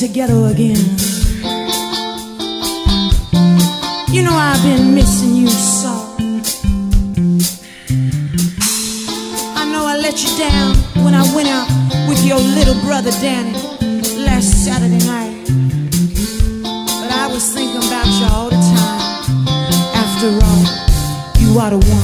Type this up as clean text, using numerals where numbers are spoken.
together again. You know I've been missing you so. I know I let you down when I went out with your little brother Danny last Saturday night. But I was thinking about you all the time. After all, you are the